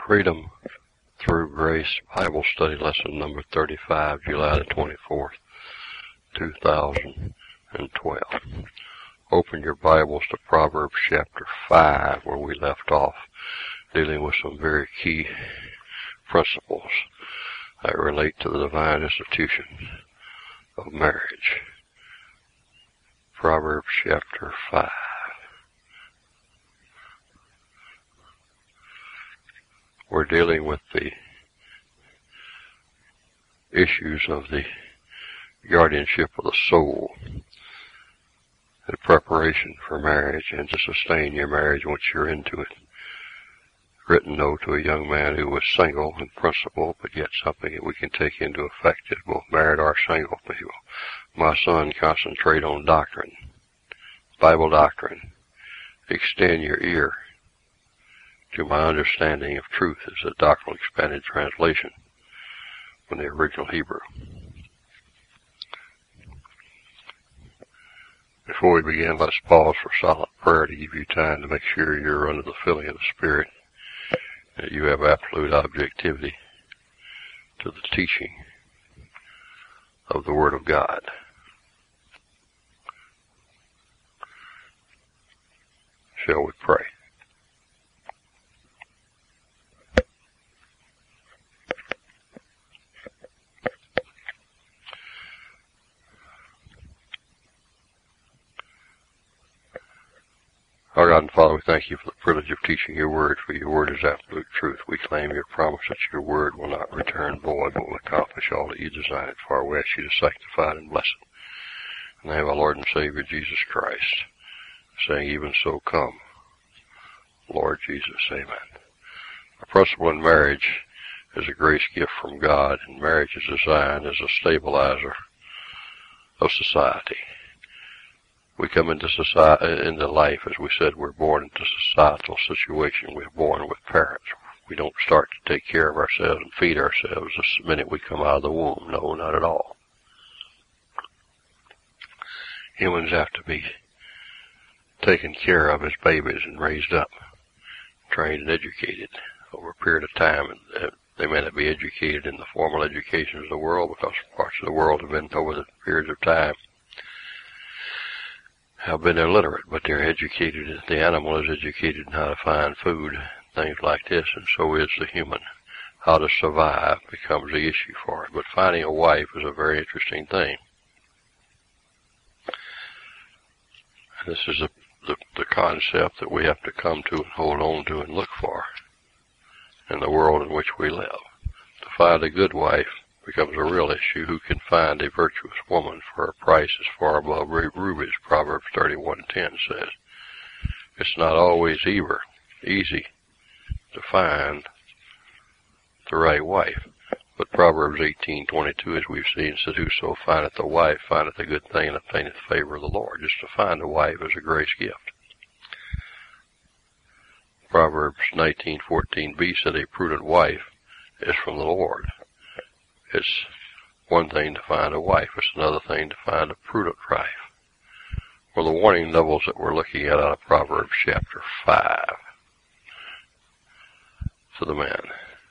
Freedom Through Grace Bible Study Lesson number 35, July the 24th, 2012. Open your Bibles to Proverbs chapter 5, where we left off, dealing with some very key principles that relate to the divine institution of marriage. Proverbs chapter 5. We're dealing with the issues of the guardianship of the soul, the preparation for marriage, and to sustain your marriage once you're into it. Written note to a young man who was single in principle, but yet something that we can take into effect as both married or single people. My son, concentrate on doctrine, Bible doctrine. Extend your ear to my understanding of truth is a doctrinal expanded translation from the original Hebrew. Before we begin, let's pause for silent prayer to give you time to make sure you're under the filling of the Spirit, that you have absolute objectivity to the teaching of the Word of God. Shall we pray? Our God and Father, we thank you for the privilege of teaching your word, for your word is absolute truth. We claim your promise that your word will not return void, but will accomplish all that you design it for. We ask you to sanctify it and bless it. In the name of our Lord and Savior, Jesus Christ, saying, even so come, Lord Jesus, amen. The principle in marriage is a grace gift from God, and marriage is designed as a stabilizer of society. We come into life, as we said, we're born into societal situation. We're born with parents. We don't start to take care of ourselves and feed ourselves the minute we come out of the womb. No, not at all. Humans have to be taken care of as babies and raised up, trained and educated over a period of time. And they may not be educated in the formal education of the world, because parts of the world have been, over the periods of time, have been illiterate, but they're educated. The animal is educated in how to find food, things like this, and so is the human. How to survive becomes the issue for it. But finding a wife is a very interesting thing. And this is the concept that we have to come to and hold on to and look for in the world in which we live. To find a good wife becomes a real issue. Who can find a virtuous woman for a price as far above rubies, Proverbs 31:10 says. It's not always easy to find the right wife. But Proverbs 18:22, as we've seen, says, whoso findeth a wife findeth a good thing and obtaineth favor of the Lord. Just to find a wife is a grace gift. Proverbs 19:14b said, a prudent wife is from the Lord. It's one thing to find a wife. It's another thing to find a prudent wife. Well, the warning levels that we're looking at out of Proverbs chapter 5 to the man.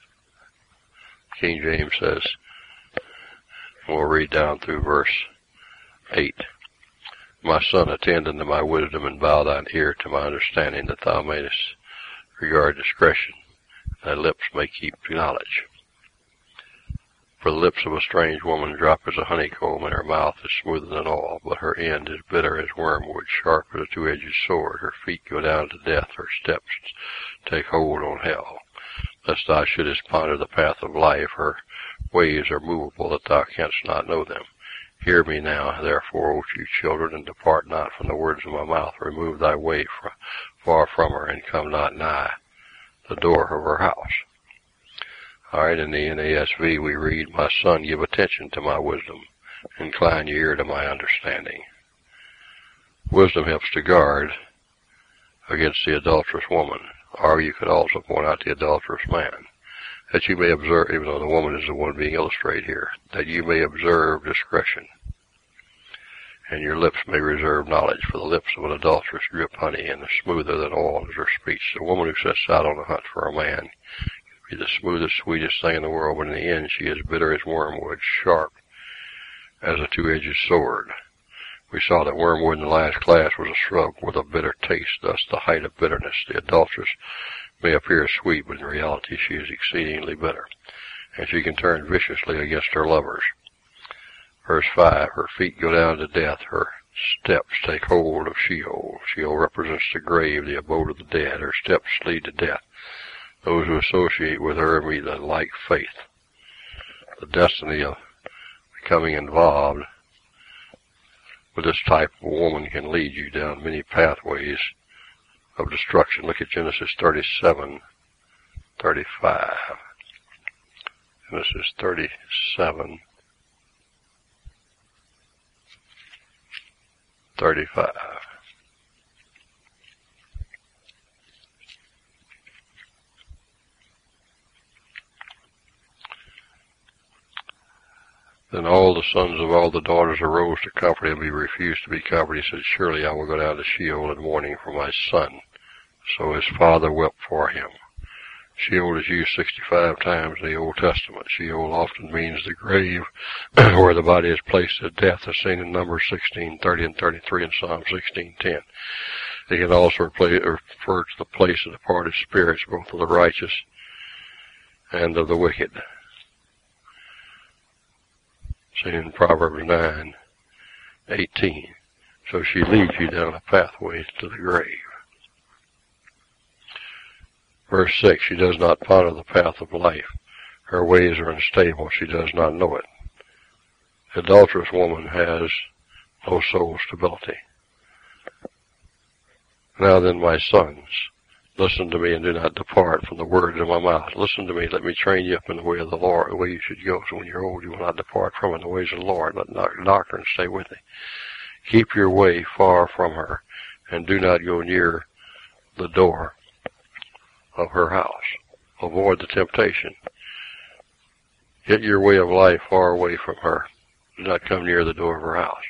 King James says, we'll read down through verse 8. My son, attend unto my wisdom, and bow thine ear to my understanding, that thou mayest regard discretion, thy lips may keep knowledge. For the lips of a strange woman drop as a honeycomb, and her mouth is smoother than oil, but her end is bitter as wormwood, sharp as a two-edged sword. Her feet go down to death, her steps take hold on hell. Lest thou shouldest ponder the path of life, her ways are movable, that thou canst not know them. Hear me now, therefore, O you children, and depart not from the words of my mouth. Remove thy way far from her, and come not nigh the door of her house. All right, in the NASV we read, my son, give attention to my wisdom, incline your ear to my understanding. Wisdom helps to guard against the adulterous woman, or you could also point out the adulterous man, that you may observe, even though the woman is the one being illustrated here, that you may observe discretion, and your lips may reserve knowledge, for the lips of an adulteress drip honey, and is smoother than oil is her speech. The woman who sets out on a hunt for a man be the smoothest, sweetest thing in the world, but in the end she is bitter as wormwood, sharp as a two-edged sword. We saw that wormwood in the last class was a shrub with a bitter taste, thus the height of bitterness. The adulteress may appear sweet, but in reality she is exceedingly bitter, and she can turn viciously against her lovers. Verse 5, her feet go down to death, her steps take hold of Sheol. Sheol represents the grave, the abode of the dead. Her steps lead to death. Those who associate with her meet a like fate. The destiny of becoming involved with this type of woman can lead you down many pathways of destruction. Look at Genesis 37:35. Genesis 37:35. Then all the sons of all the daughters arose to comfort him. He refused to be comforted. He said, surely I will go down to Sheol in mourning for my son. So his father wept for him. Sheol is used 65 times in the Old Testament. Sheol often means the grave where the body is placed at death, as seen in Numbers 16:30 and 33 and Psalm 16:10. It can also refer to the place of departed spirits, both of the righteous and of the wicked, seen in Proverbs 9:18. So she leads you down a pathway to the grave. Verse 6, she does not ponder the path of life. Her ways are unstable. She does not know it. The adulterous woman has no soul stability. Now then, my sons, listen to me and do not depart from the words of my mouth. Listen to me. Let me train you up in the way of the Lord, the way you should go. So when you're old, you will not depart from it, in the ways of the Lord. Let doctrine stay with thee. Keep your way far from her, and do not go near the door of her house. Avoid the temptation. Get your way of life far away from her. Do not come near the door of her house.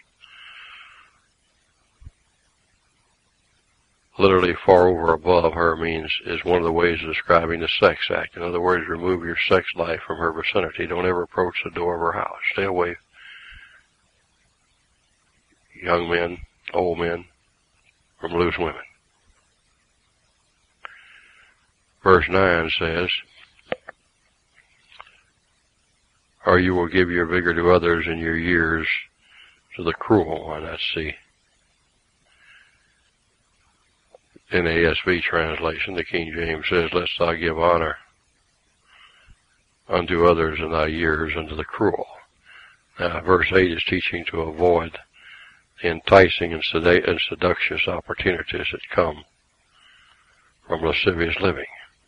Literally, far over, above her is one of the ways of describing the sex act. In other words, remove your sex life from her vicinity. Don't ever approach the door of her house. Stay away, young men, old men, from loose women. Verse 9 says, or you will give your vigor to others and your years to the cruel one. That's the NASB translation. The King James says, lest thou give honor unto others and thy years unto the cruel. Now, verse 8 is teaching to avoid the enticing and seductious opportunities that come from lascivious living.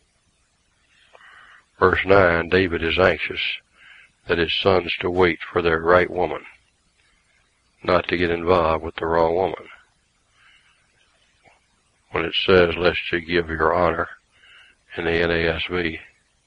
Verse 9, David is anxious that his sons to wait for their right woman, not to get involved with the wrong woman. When it says, lest you give your honor, in the NASB,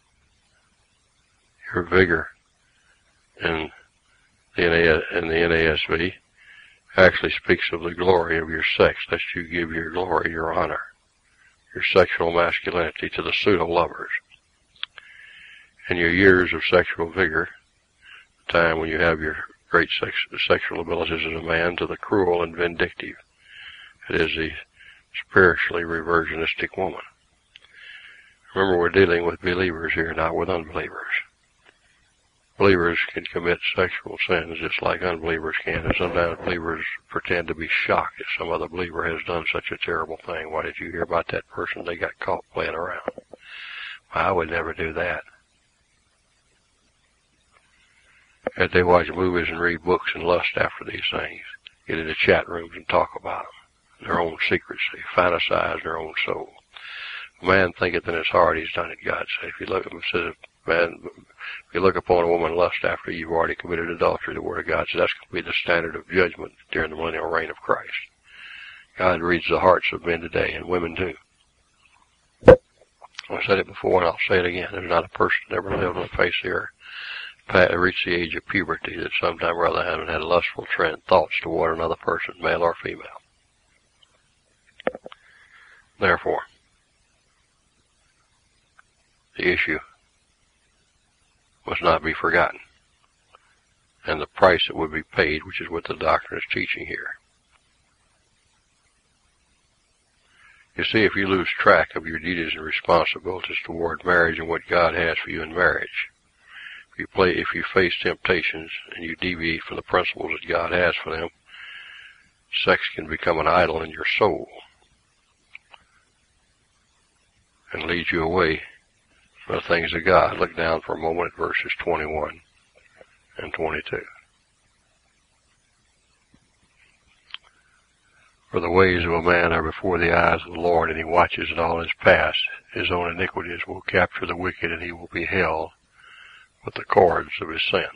your vigor in the NASB actually speaks of the glory of your sex, lest you give your glory, your honor, your sexual masculinity to the pseudo-lovers. And your years of sexual vigor, the time when you have your great sexual abilities as a man, to the cruel and vindictive. It is the spiritually reversionistic woman. Remember, we're dealing with believers here, not with unbelievers. Believers can commit sexual sins just like unbelievers can, and sometimes believers pretend to be shocked if some other believer has done such a terrible thing. Why did you hear about that person? They got caught playing around. I would never do that. As they watch movies and read books and lust after these things, get into chat rooms and talk about them, their own secrets. They fantasize their own soul. A man thinketh in his heart he's done it, God said. If you look, it says, man, if you look upon a woman lust after you've already committed adultery, the Word of God says that's going to be the standard of judgment during the millennial reign of Christ. God reads the hearts of men today, and women too. I've said it before, and I'll say it again. There's not a person that ever lived on the face of the earth reached the age of puberty that sometime or other haven't had lustful thoughts toward another person, male or female. Therefore, the issue must not be forgotten, and the price that would be paid, which is what the doctrine is teaching here. You see, if you lose track of your duties and responsibilities toward marriage and what God has for you in marriage, if you face temptations and you deviate from the principles that God has for them, sex can become an idol in your soul and lead you away from the things of God. Look down for a moment at verses 21 and 22. For the ways of a man are before the eyes of the Lord, and he watches it all his past. His own iniquities will capture the wicked, and he will be held with the cords of his sin.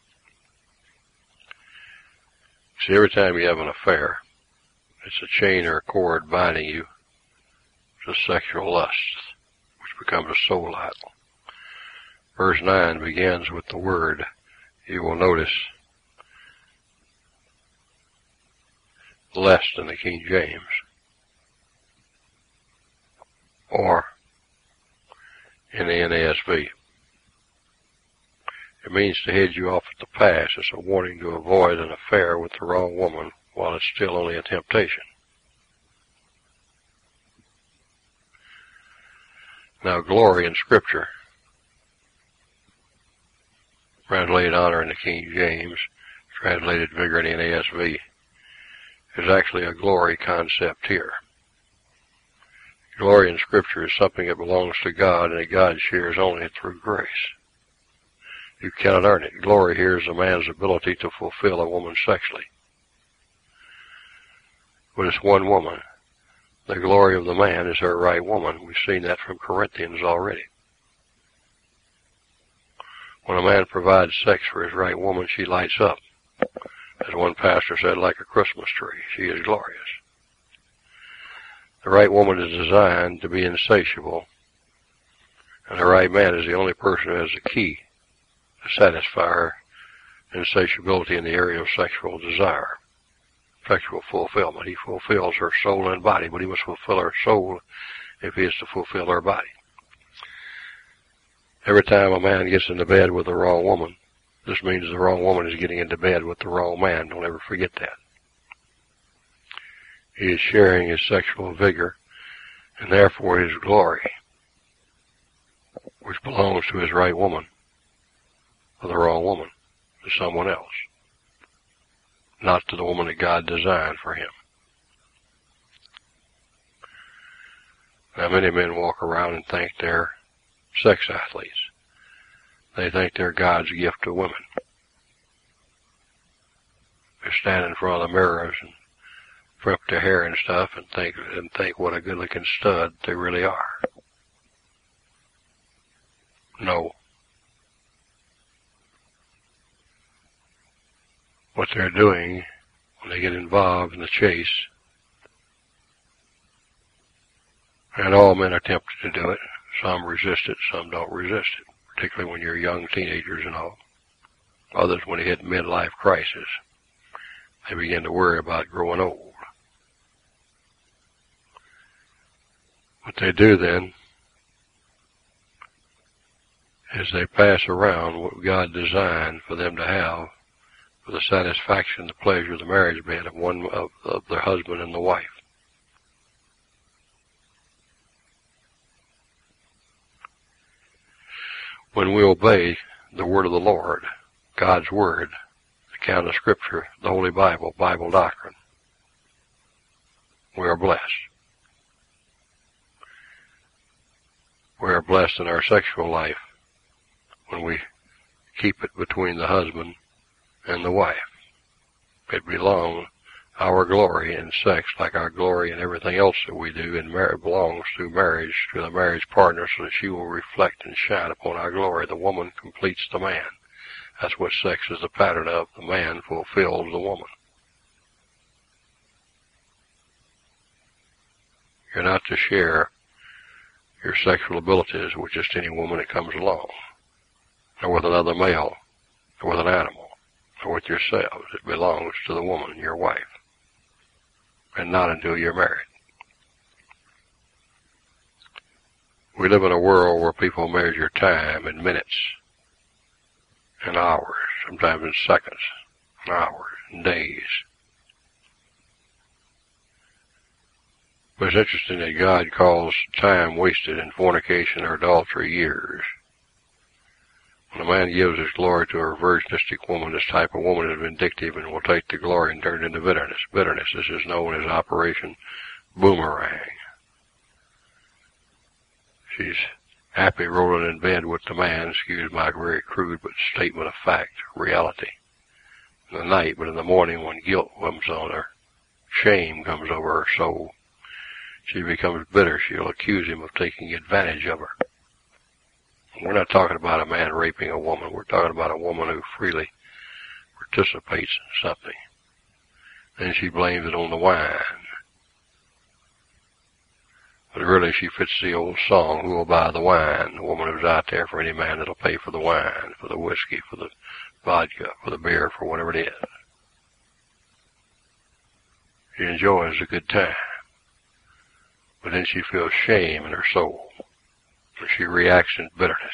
See, every time you have an affair, it's a chain or a cord binding you to sexual lust, which becomes a soul idol. Verse 9 begins with the word, you will notice, lest in the King James, or in the NASB. It means to head you off at the pass. It's a warning to avoid an affair with the wrong woman while it's still only a temptation. Now, glory in Scripture, translated honor in the King James, translated vigor in the NASB, is actually a glory concept here. Glory in Scripture is something that belongs to God and that God shares only through grace. You cannot earn it. Glory here is a man's ability to fulfill a woman sexually. But it's one woman. The glory of the man is her right woman. We've seen that from Corinthians already. When a man provides sex for his right woman, she lights up. As one pastor said, like a Christmas tree. She is glorious. The right woman is designed to be insatiable, and the right man is the only person who has the key to satisfy her insatiability in the area of sexual desire, sexual fulfillment. He fulfills her soul and body, but he must fulfill her soul if he is to fulfill her body. Every time a man gets into bed with the wrong woman, this means the wrong woman is getting into bed with the wrong man. Don't ever forget that. He is sharing his sexual vigor, and therefore his glory, which belongs to his right woman, or the wrong woman, to someone else, not to the woman that God designed for him. Now, many men walk around and think they're sex athletes. They think they're God's gift to women. They stand in front of the mirrors and prep their hair and stuff and think what a good-looking stud they really are. No. What they're doing when they get involved in the chase, and all men are tempted to do it. Some resist it, some don't resist it, particularly when you're young teenagers and all. Others, when they hit midlife crisis, they begin to worry about growing old. What they do then is they pass around what God designed for them to have for the satisfaction, the pleasure of the marriage bed of their husband and the wife. When we obey the word of the Lord, God's word, the canon of Scripture, the Holy Bible, Bible doctrine, we are blessed. We are blessed in our sexual life when we keep it between the husband and the wife. It belongs, our glory in sex, like our glory in everything else that we do, belongs to marriage, to the marriage partner, so that she will reflect and shine upon our glory. The woman completes the man. That's what sex is the pattern of. The man fulfills the woman. You're not to share your sexual abilities with just any woman that comes along, or with another male, or with an animal, or with yourselves. It belongs to the woman, your wife, and not until you're married. We live in a world where people measure time in minutes in hours, sometimes in seconds, hours, and days. But it's interesting that God calls time wasted in fornication or adultery years. When a man gives his glory to a virginistic woman, this type of woman is vindictive and will take the glory and turn it into bitterness. Bitterness, this is known as Operation Boomerang. She's happy rolling in bed with the man, excuse my very crude but statement of fact, reality, in the night, but in the morning when guilt comes on her, shame comes over her soul, she becomes bitter. She'll accuse him of taking advantage of her. We're not talking about a man raping a woman. We're talking about a woman who freely participates in something. Then she blames it on the wine. But really she fits the old song, who will buy the wine? The woman who's out there for any man that'll pay for the wine, for the whiskey, for the vodka, for the beer, for whatever it is. She enjoys a good time. But then she feels shame in her soul. And she reacts in bitterness.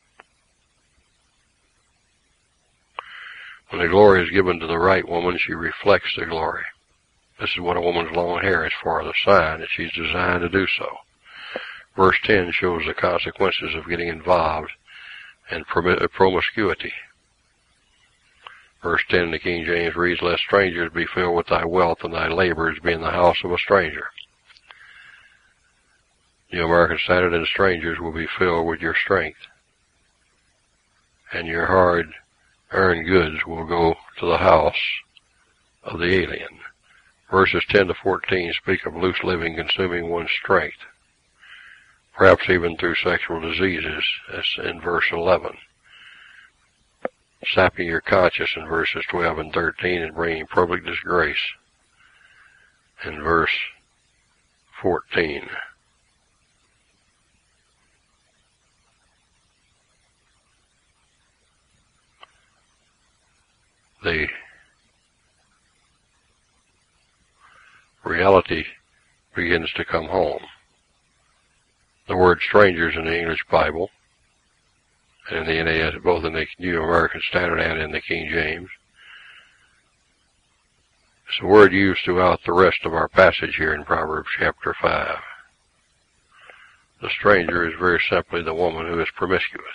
When the glory is given to the right woman, she reflects the glory. This is what a woman's long hair is for, the sign that she's designed to do so. Verse 10 shows the consequences of getting involved in promiscuity. Verse 10 in the King James reads, "Let strangers be filled with thy wealth, and thy labors be in the house of a stranger." New American Standard, and strangers will be filled with your strength, and your hard-earned goods will go to the house of the alien. Verses 10 to 14 speak of loose living consuming one's strength, perhaps even through sexual diseases, as in verse 11. Sapping your conscience in verses 12 and 13, and bringing public disgrace in verse 14. The reality begins to come home. The word strangers in the English Bible, and in the NAS, both in the New American Standard and in the King James, it's a word used throughout the rest of our passage here in Proverbs chapter 5. The stranger is very simply the woman who is promiscuous.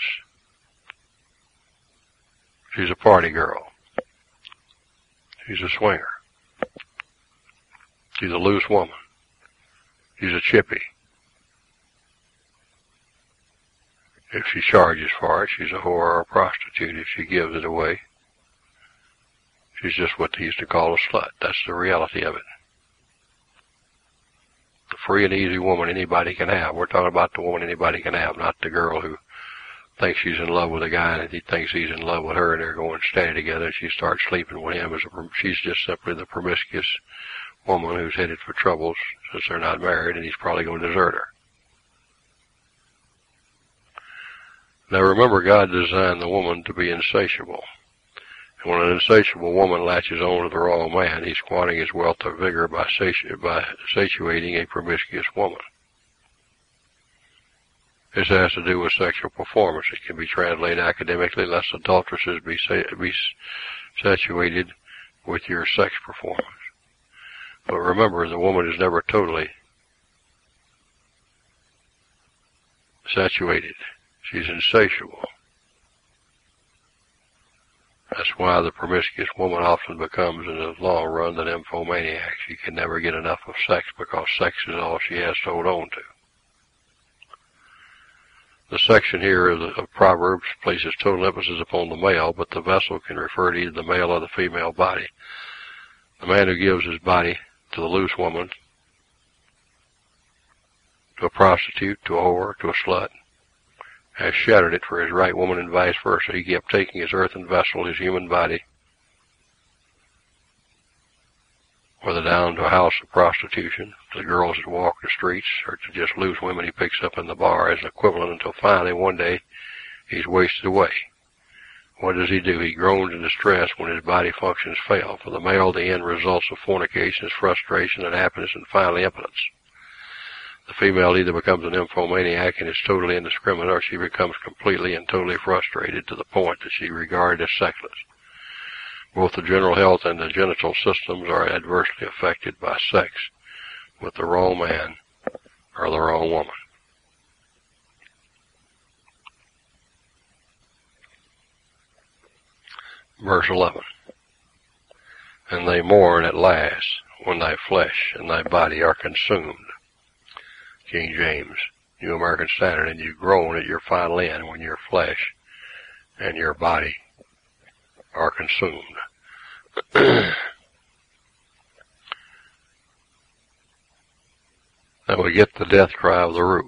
She's a party girl. She's a swinger. She's a loose woman. She's a chippy. If she charges for it, she's a whore or a prostitute. If she gives it away, she's just what they used to call a slut. That's the reality of it. The free and easy woman anybody can have. We're talking about the woman anybody can have, not the girl who thinks she's in love with a guy and he thinks he's in love with her, and they're going steady together, and she starts sleeping with him. She's just simply the promiscuous woman who's headed for troubles since they're not married, and he's probably going to desert her. Now remember, God designed the woman to be insatiable. And when an insatiable woman latches on to the wrong man, he's squandering his wealth of vigor by satiating a promiscuous woman. This has to do with sexual performance. It can be translated academically, lest adulteresses be saturated with your sex performance. But remember, the woman is never totally saturated. She's insatiable. That's why the promiscuous woman often becomes, in the long run, an nymphomaniac. She can never get enough of sex because sex is all she has to hold on to. The section here of Proverbs places total emphasis upon the male, but the vessel can refer to either the male or the female body. The man who gives his body to the loose woman, to a prostitute, to a whore, to a slut, has shattered it for his right woman, and vice versa. He kept taking his earthen vessel, his human body, whether down to a house of prostitution, to the girls that walk the streets, or to just loose women he picks up in the bar as an equivalent, until finally one day he's wasted away. What does he do? He groans in distress when his body functions fail. For the male, the end results of fornication is frustration, unhappiness, and finally impotence. The female either becomes an nymphomaniac and is totally indiscriminate, or she becomes completely and totally frustrated to the point that she regarded as sexless. Both the general health and the genital systems are adversely affected by sex with the wrong man or the wrong woman. Verse 11. And they mourn at last when thy flesh and thy body are consumed. King James, New American Standard, and you groan at your final end when your flesh and your body are consumed. Now we get the death cry of the rue.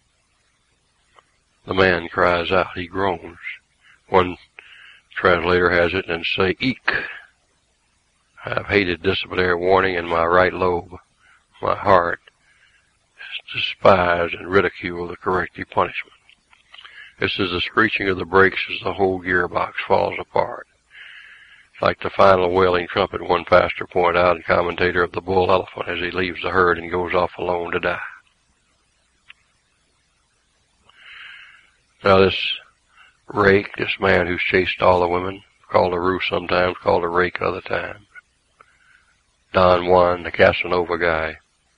The man cries out, he groans. One translator has it and say, eek. I have hated disciplinary warning in my right lobe. My heart has despised and ridiculed the corrective punishment. This is the screeching of the brakes as the whole gearbox falls apart. Like the final wailing trumpet, one pastor pointed out, and commentator of the bull elephant, as he leaves the herd and goes off alone to die. Now this rake, this man who's chased all the women, called a rue sometimes, called a rake other times, Don Juan, the Casanova guy,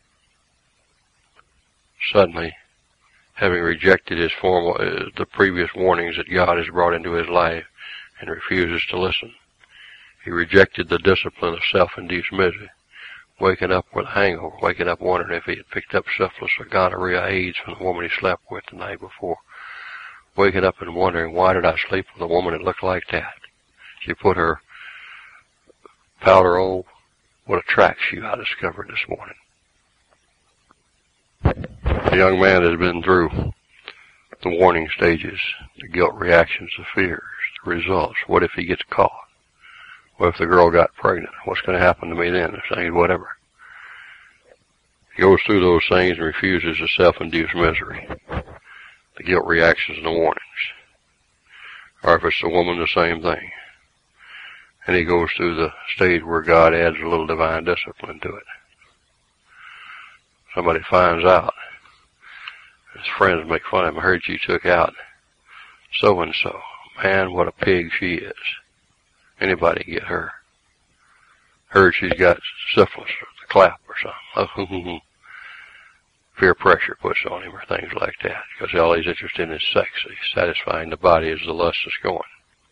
suddenly, having rejected his the previous warnings that God has brought into his life, and refuses to listen. He rejected the discipline of self-induced misery, waking up with a hangover, waking up wondering if he had picked up syphilis or gonorrhea, AIDS from the woman he slept with the night before, waking up and wondering, why did I sleep with a woman that looked like that? She put her powder on. What a track shoe I discovered this morning. The young man has been through the warning stages, the guilt reactions, the fears, the results. What if he gets caught? What if the girl got pregnant? What's going to happen to me then? Whatever. He goes through those things and refuses the self-induced misery, the guilt reactions and the warnings. Or if it's the woman, the same thing. And he goes through the stage where God adds a little divine discipline to it. Somebody finds out. His friends make fun of him. I heard you took out so-and-so. Man, what a pig she is. Anybody get her. Heard she's got syphilis or the clap or something. Peer pressure puts on him or things like that. Because all he's interested in is sex. He's satisfying the body as the lust is going.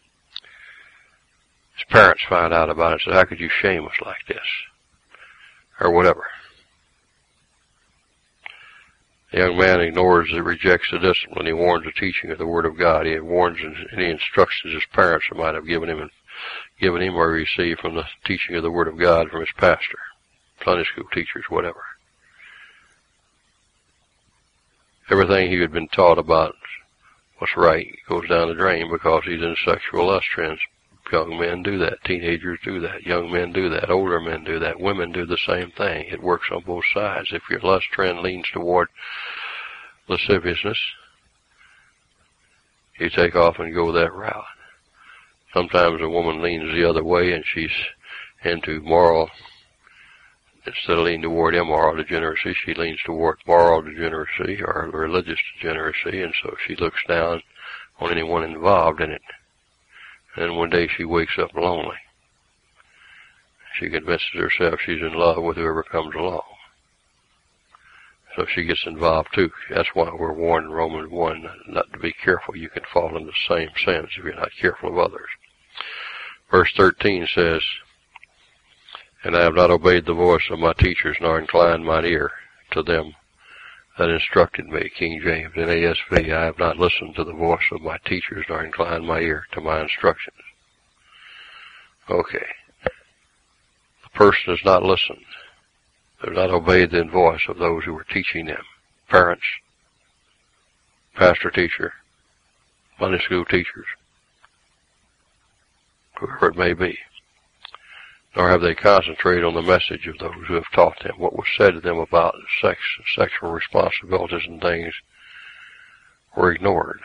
His parents find out about it and said, how could you shame us like this? Or whatever. The young man ignores and rejects the discipline. He warns the teaching of the Word of God. He warns any instructions his parents might have given him or received from the teaching of the Word of God from his pastor, Sunday school teachers, whatever. Everything he had been taught about what's right goes down the drain because he's in sexual lust trends. Young men do that. Teenagers do that. Young men do that. Older men do that. Women do the same thing. It works on both sides. If your lust trend leans toward lasciviousness, you take off and go that route. Sometimes a woman leans the other way and she's into moral, instead of leaning toward immoral degeneracy, she leans toward moral degeneracy or religious degeneracy, and so she looks down on anyone involved in it. And one day she wakes up lonely. She convinces herself she's in love with whoever comes along. So she gets involved too. That's why we're warned in Romans 1 not to be careful. You can fall into the same sins if you're not careful of others. Verse 13 says, and I have not obeyed the voice of my teachers, nor inclined mine ear to them that instructed me. King James. In ASV, I have not listened to the voice of my teachers, nor inclined my ear to my instructions. Okay. The person has not listened. They have not obeyed the voice of those who were teaching them. Parents, pastor, teacher, Sunday school teachers, whoever it may be. Nor have they concentrated on the message of those who have taught them. What was said to them about sex, sexual responsibilities and things were ignored.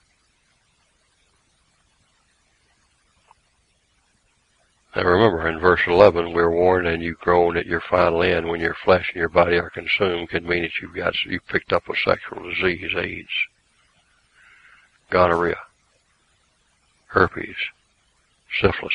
Now remember, in verse verse 11, we're warned, and you groan at your final end when your flesh and your body are consumed, could mean that you've picked up a sexual disease, AIDS, gonorrhea, herpes, syphilis.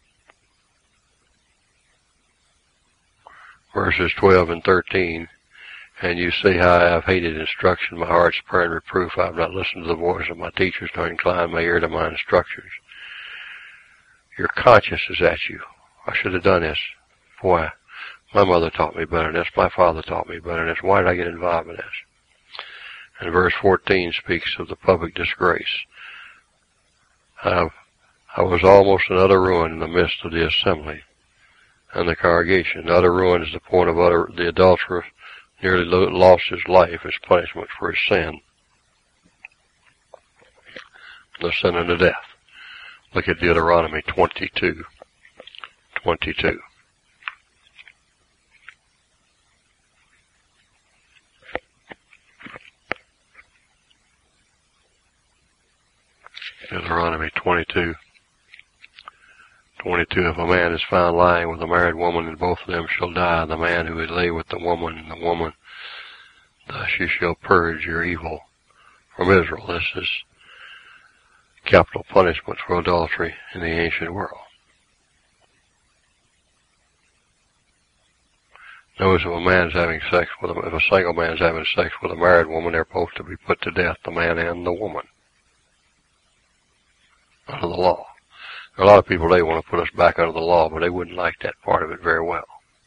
Verses 12 and 13, and you see how I have hated instruction, my heart's prayer and reproof. I have not listened to the voice of my teachers, nor inclined my ear to my instructors. Your conscience is at you. I should have done this. Boy, my mother taught me better than this. My father taught me better than this. Why did I get involved in this? And verse 14 speaks of the public disgrace. I was almost an utter ruin in the midst of the assembly and the congregation. Utter ruin is the point of the adulterer nearly lost his life as punishment for his sin. The sin unto death. Look at Deuteronomy 22. Deuteronomy 22. If a man is found lying with a married woman, and both of them shall die, the man who is lay with the woman, and the woman, thus you shall purge your evil from Israel. This is capital punishment for adultery in the ancient world. Notice if a single man is having sex with a married woman, they're both to be put to death, the man and the woman, under the law. There are a lot of people, they want to put us back under the law, but they wouldn't like that part of it very well.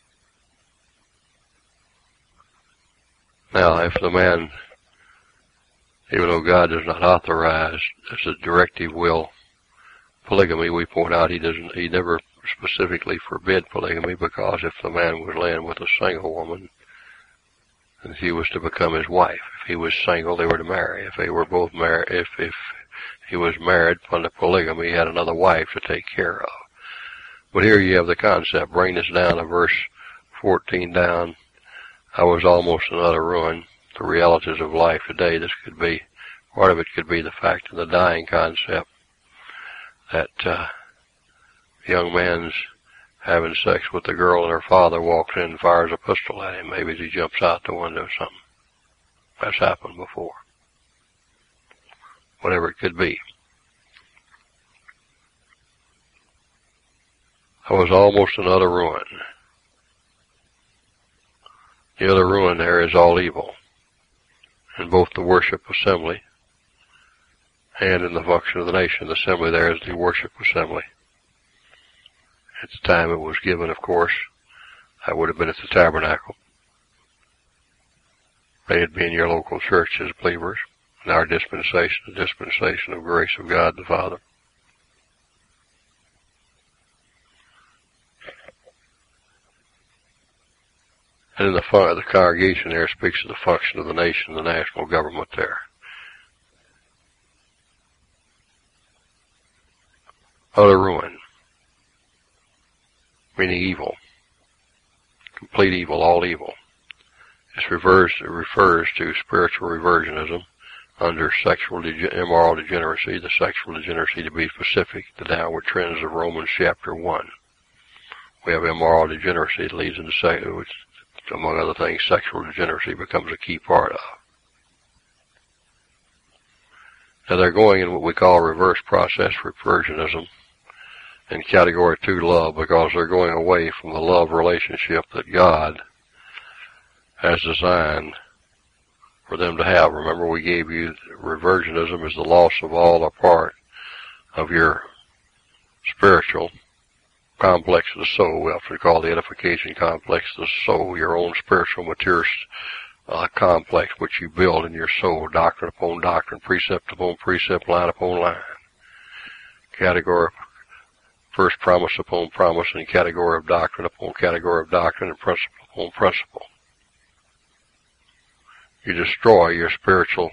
Now, if the man, even though God does not authorize as a directive will polygamy, we point out he never specifically forbid polygamy, because if the man was laying with a single woman, then she was to become his wife. If he was single, they were to marry. If they were both married, if he was married under polygamy, he had another wife to take care of. But here you have the concept. Bring this down to verse 14 down. I was almost an utter ruin. The realities of life today, this could be, part of it could be the fact of the dying concept, that young man's having sex with the girl and her father walks in and fires a pistol at him. Maybe he jumps out the window or something. That's happened before. Whatever it could be. I was almost an utter ruin. The other ruin there is all evil, in both the worship assembly and in the function of the nation. The assembly there is the worship assembly. At the time it was given, of course, I would have been at the tabernacle. They'd be in your local church as believers. In our dispensation, the dispensation of grace of God the Father. And in the congregation there speaks of the function of the nation, the national government there. Utter ruin, meaning evil, complete evil, all evil. It refers to spiritual reversionism under sexual immoral degeneracy, the sexual degeneracy to be specific, the downward trends of Romans chapter 1. We have immoral degeneracy that leads into which, among other things, sexual degeneracy becomes a key part of. Now they're going in what we call reverse process reversionism in category 2 love, because they're going away from the love relationship that God has designed for them to have. Remember, we gave you reversionism is the loss of all or part of your spiritual complex of the soul. We often call the edification complex of the soul, your own spiritual mature complex which you build in your soul, doctrine upon doctrine, precept upon precept, line upon line. Category of first promise upon promise, and category of doctrine upon category of doctrine, and principle upon principle. You destroy your spiritual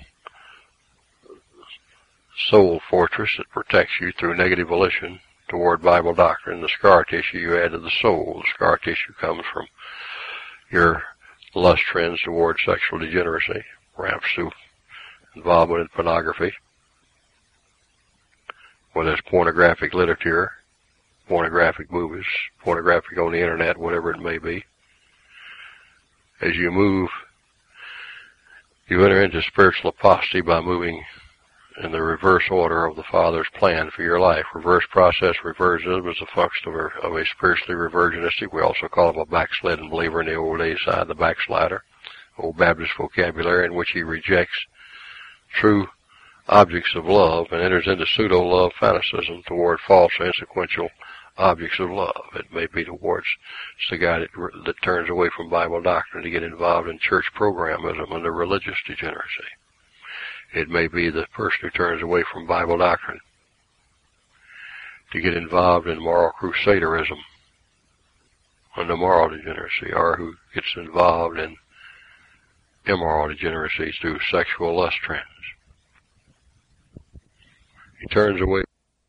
soul fortress that protects you through negative volition toward Bible doctrine. The scar tissue you add to the soul. The scar tissue comes from your lust trends toward sexual degeneracy, perhaps through involvement in pornography, whether it's pornographic literature, pornographic movies, pornographic on the internet, whatever it may be. As you move, you enter into spiritual apostasy by moving in the reverse order of the Father's plan for your life. Reverse process reversionism is the focus of a spiritually reversionistic. We also call him a backslidden believer in the old days side, the backslider, old Baptist vocabulary, in which he rejects true objects of love and enters into pseudo-love fanaticism toward false or insequential objects of love. It may be towards the guy that turns away from Bible doctrine to get involved in church programism under religious degeneracy. It may be the person who turns away from Bible doctrine to get involved in moral crusaderism under moral degeneracy, or who gets involved in immoral degeneracy through sexual lust trends. He turns away.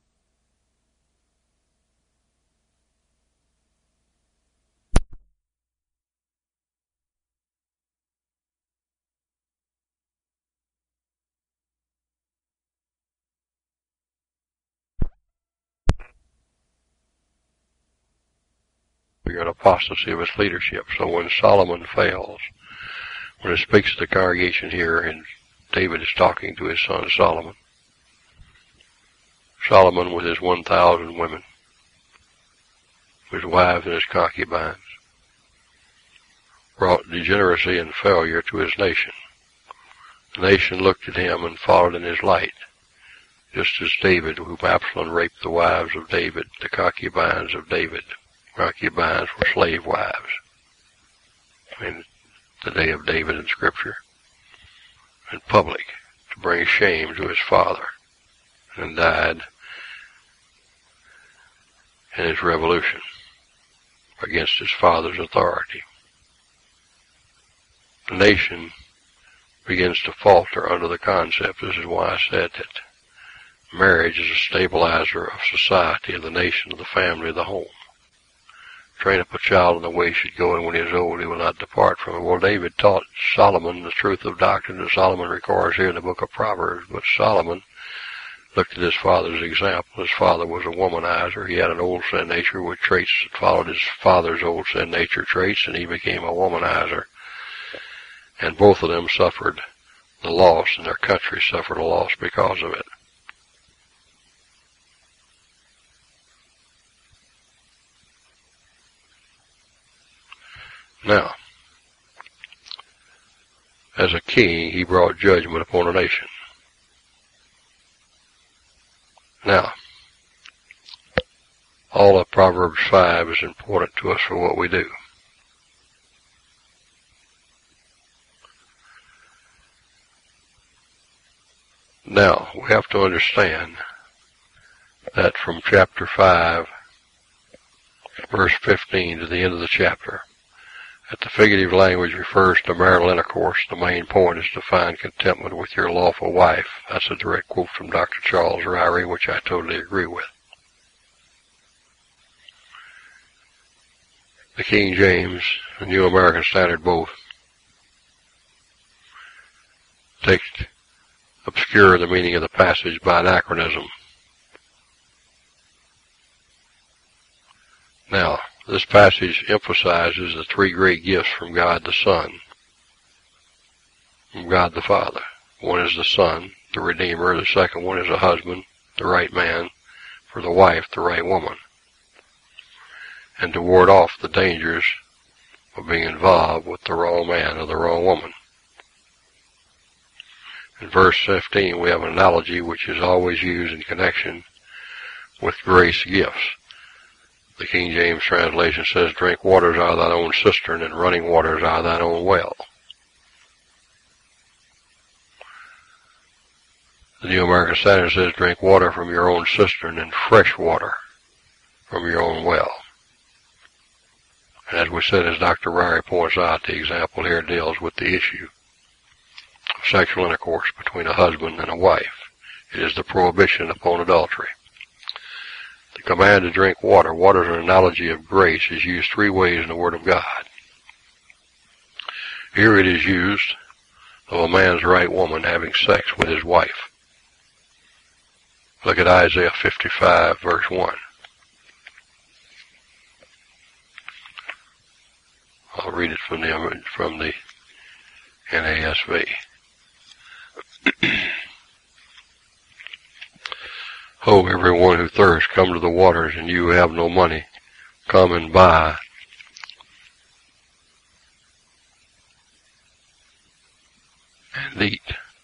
You're an apostasy of its leadership. So when Solomon fails, when it speaks to the congregation here, and David is talking to his son Solomon, Solomon with his 1,000 women, his wives and his concubines, brought degeneracy and failure to his nation. The nation looked at him and followed in his light, just as David, whom Absalom raped the wives of David, the concubines of David. Concubines were slave wives in the day of David in Scripture, in public, to bring shame to his father, and died in his revolution against his father's authority. The nation begins to falter under the concept. This is why I said that marriage is a stabilizer of society, of the nation, of the family, of the home. Train up a child in the way he should go, and when he is old, he will not depart from it. Well, David taught Solomon the truth of doctrine that Solomon records here in the book of Proverbs, but Solomon looked at his father's example. His father was a womanizer. He had an old sin nature with traits that followed his father's old sin nature traits, and he became a womanizer. And both of them suffered the loss, and their country suffered a loss because of it. Now, as a king, he brought judgment upon a nation. Now, all of Proverbs 5 is important to us for what we do. Now, we have to understand that from chapter 5, verse 15 to the end of the chapter, that the figurative language refers to marital intercourse. The main point is to find contentment with your lawful wife. That's a direct quote from Dr. Charles Ryrie, which I totally agree with. The King James and New American Standard both obscure the meaning of the passage by anachronism. Now, this passage emphasizes the three great gifts from God the Son, from God the Father. One is the Son, the Redeemer. The second one is a husband, the right man, for the wife, the right woman. And to ward off the dangers of being involved with the wrong man or the wrong woman. In verse 15, we have an analogy which is always used in connection with grace gifts. The King James translation says, drink waters out of thine own cistern, and running waters out of thine own well. The New American Standard says, drink water from your own cistern and fresh water from your own well. And as we said, as Dr. Ryrie points out, the example here deals with the issue of sexual intercourse between a husband and a wife. It is the prohibition upon adultery. The command to drink water. Water is an analogy of grace, is used three ways in the Word of God. Here it is used of a man's right woman having sex with his wife. Look at Isaiah 55, verse 1. I'll read it from the NASV. Ho, everyone who thirsts, come to the waters, and you who have no money, come and buy. And eat.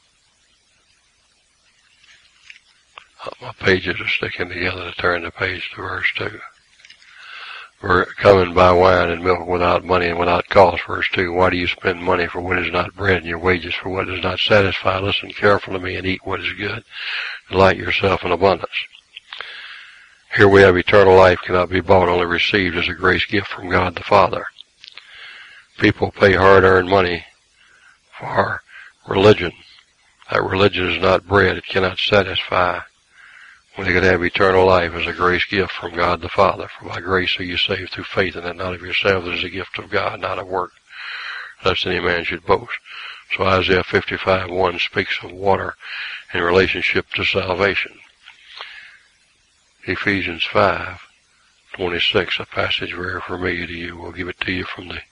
My pages are sticking together to turn the page to verse 2. Come and buy wine and milk without money and without cost. Verse 2, why do you spend money for what is not bread and your wages for what does not satisfy? Listen carefully to me and eat what is good. Delight yourself in abundance. Here we have eternal life cannot be bought, only received as a grace gift from God the Father. People pay hard-earned money for religion. That religion is not bread. It cannot satisfy. When they could have eternal life as a grace gift from God the Father. For by grace are you saved through faith, and that not of yourselves. It is a gift of God, not of work, lest any man should boast. So Isaiah 55:1 speaks of water in relationship to salvation. Ephesians 5:26, a passage very familiar to you. We'll give it to you from the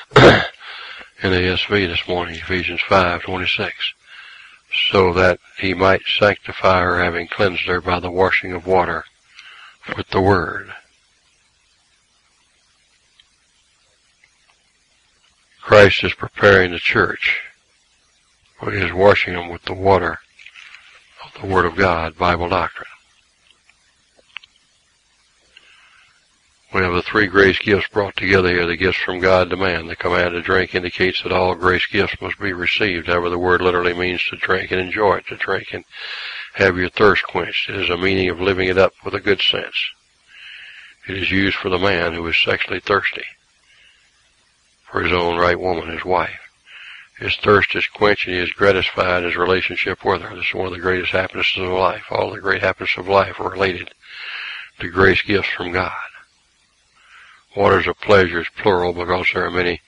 NASV this morning, Ephesians 5:26. So that he might sanctify her, having cleansed her by the washing of water with the word. Christ is preparing the church when he is washing them with the water of the Word of God, Bible doctrine. We have the three grace gifts brought together here, the gifts from God to man. The command to drink indicates that all grace gifts must be received. However, the word literally means to drink and enjoy it, to drink and have your thirst quenched. It is a meaning of living it up with a good sense. It is used for the man who is sexually thirsty, for his own right woman, his wife. His thirst is quenched and he is gratified in his relationship with her. This is one of the greatest happinesses of life. All the great happinesses of life are related to grace gifts from God. Waters of pleasure is plural because there are many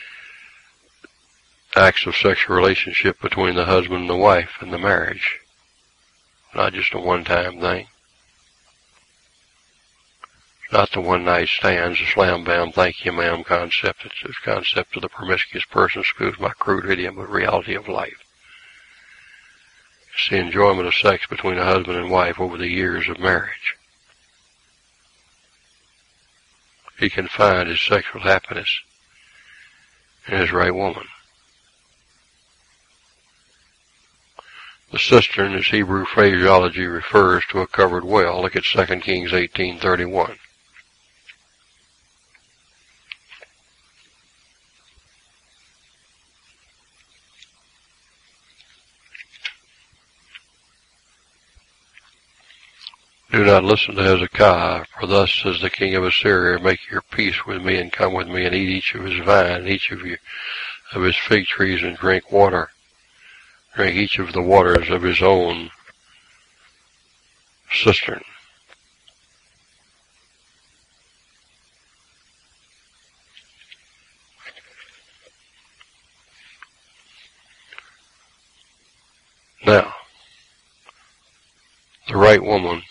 acts of sexual relationship between the husband and the wife in the marriage. Not just a one-time thing. Not the one-night stands, the slam-bam, thank you ma'am concept. It's this concept of the promiscuous person, excuse my crude idiom, but reality of life. It's the enjoyment of sex between a husband and wife over the years of marriage. He can find his sexual happiness in his right woman. The cistern, as Hebrew phraseology refers to a covered well. Look at 2 Kings 18:31. Do not listen to Hezekiah, for thus says the king of Assyria, make your peace with me and come with me and eat each of his vine and each of his fig trees and drink water. Drink each of the waters of his own cistern. Now, the right woman